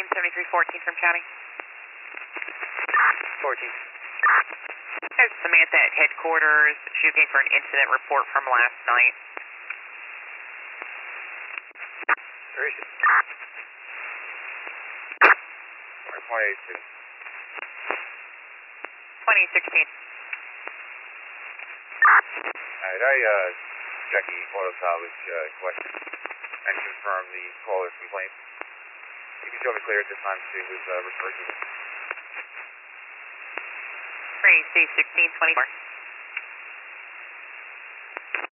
7314 from County. 14. There's Samantha at headquarters. She was looking for an incident report from last night. Where is she? 2018. 2016. Alright, I checked the auto salvage question and confirmed the caller's complaint. You can show me clear at this time she was referred to. 3C 1624.